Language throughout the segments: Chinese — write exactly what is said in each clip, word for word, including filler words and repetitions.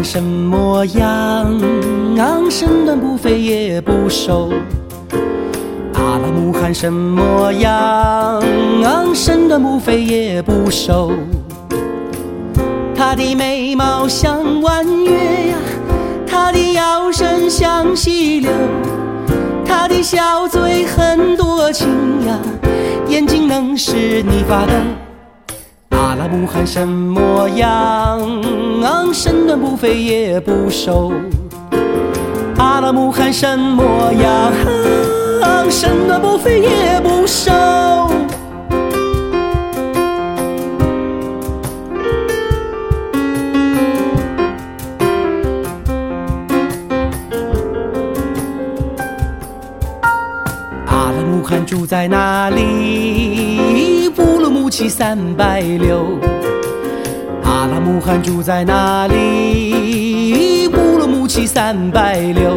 什么样？身段不肥也不瘦。阿拉木汗什么样？身段不肥也不瘦。他的眉毛像弯月呀，他的腰身像溪流，他的小嘴很多情呀，眼睛能使你发抖。阿拉木汗什么样？身段不肥也不瘦。阿拉木汗什么样？身段不肥也不瘦。阿拉木汗住在哪里？乌鲁木齐三百六。阿拉木汗住在哪里？乌鲁木齐三百六。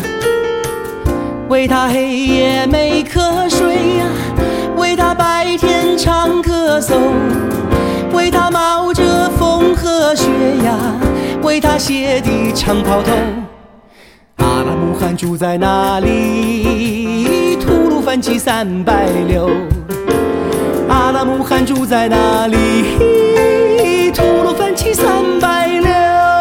为他黑夜没瞌睡呀，为他白天常咳嗽，为他冒着风和雪呀，为他鞋底长袍头。阿拉木汗住在哪里？吐鲁番旗三百六。阿拉木汗住在哪里？吐鲁番旗三百六。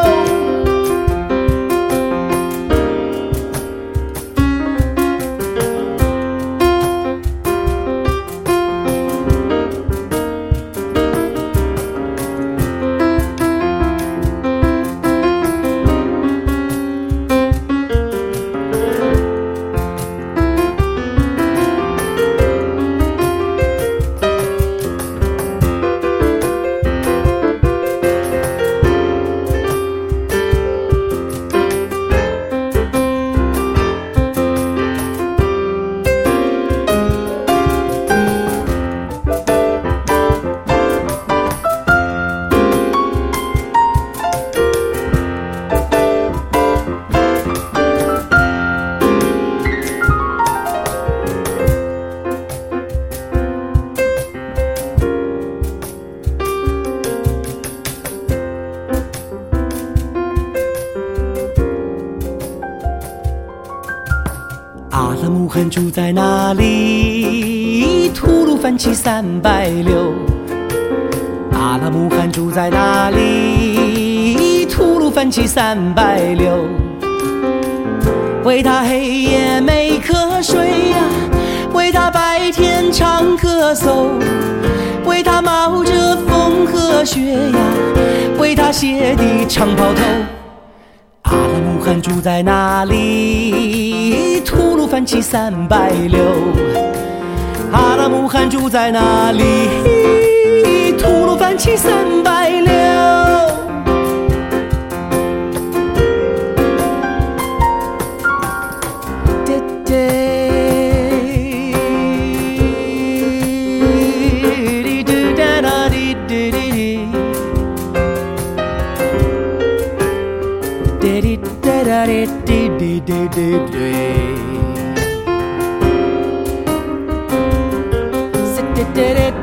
阿拉木汗住在哪里？吐鲁番旗三百六。阿拉木汗住在哪里？吐鲁番旗三百六。为他黑夜没瞌睡呀，为他白天常咳嗽，为他冒着风和雪呀，为他鞋底长袍头。阿拉木汗住在哪里？吐鲁番旗三百六。阿拉木汗住在哪里？吐鲁番旗三百六。Did it